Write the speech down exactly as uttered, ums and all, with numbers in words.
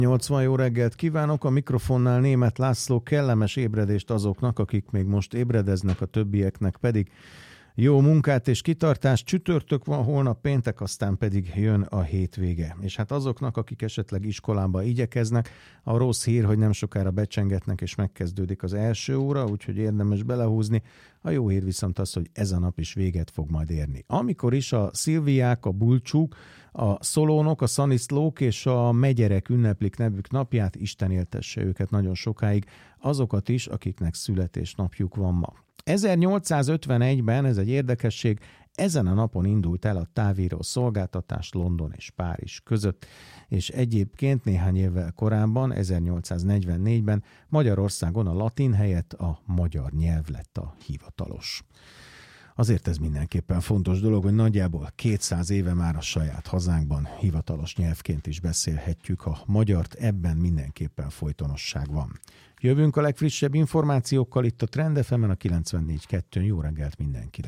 nyolcvan jó reggelt kívánok, a mikrofonnál Németh László, kellemes ébredést azoknak, akik még most ébredeznek, a többieknek pedig jó munkát és kitartást. Csütörtök van, holnap péntek, aztán pedig jön a hétvége. És hát azoknak, akik esetleg iskolába igyekeznek, a rossz hír, hogy nem sokára becsengetnek és megkezdődik az első óra, úgyhogy érdemes belehúzni. A jó hír viszont az, hogy ez a nap is véget fog majd érni. Amikor is a Szilviák, a Bulcsúk, a Szolónok, a Szaniszlók és a Megyerek ünneplik nevük napját, Isten éltesse őket nagyon sokáig, azokat is, akiknek születésnapjuk van ma. ezernyolcszázötvenegyben, ez egy érdekesség, ezen a napon indult el a távíró szolgáltatás London és Párizs között, és egyébként néhány évvel korábban, ezernyolcszáznegyvennégyben Magyarországon a latin helyett a magyar nyelv lett a hivatalos. Azért ez mindenképpen fontos dolog, hogy nagyjából kétszáz éve már a saját hazánkban hivatalos nyelvként is beszélhetjük a magyart, ebben mindenképpen folytonosság van. Jövünk a legfrissebb információkkal itt a Trend ef emen, a kilencvennégy kettőn. Jó reggelt mindenkinek!